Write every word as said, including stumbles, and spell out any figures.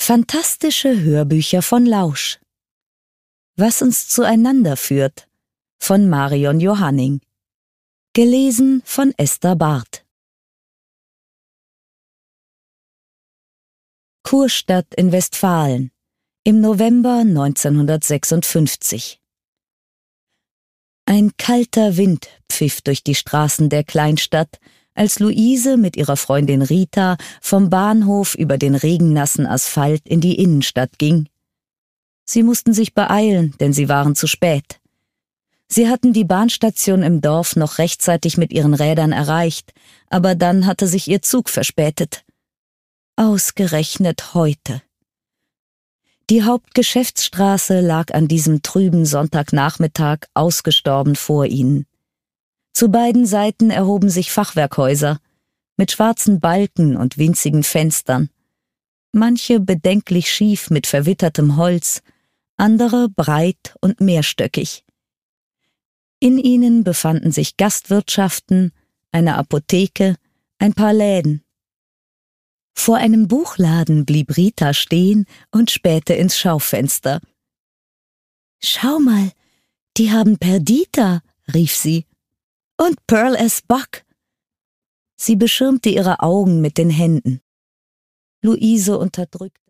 Fantastische Hörbücher von Lausch. Was uns zueinander führt von Marion Johanning. Gelesen von Esther Barth. Kurstadt in Westfalen im November neunzehnhundertsechsundfünfzig. Ein kalter Wind pfiff durch die Straßen der Kleinstadt, als Luise mit ihrer Freundin Rita vom Bahnhof über den regennassen Asphalt in die Innenstadt ging. Sie mussten sich beeilen, denn sie waren zu spät. Sie hatten die Bahnstation im Dorf noch rechtzeitig mit ihren Rädern erreicht, aber dann hatte sich ihr Zug verspätet. Ausgerechnet heute. Die Hauptgeschäftsstraße lag an diesem trüben Sonntagnachmittag ausgestorben vor ihnen. Zu beiden Seiten erhoben sich Fachwerkhäuser mit schwarzen Balken und winzigen Fenstern, manche bedenklich schief mit verwittertem Holz, andere breit und mehrstöckig. In ihnen befanden sich Gastwirtschaften, eine Apotheke, ein paar Läden. Vor einem Buchladen blieb Rita stehen und spähte ins Schaufenster. »Schau mal, die haben Perdita«, rief sie. »Und Pearl as Buck.« Sie beschirmte ihre Augen mit den Händen. Luise unterdrückte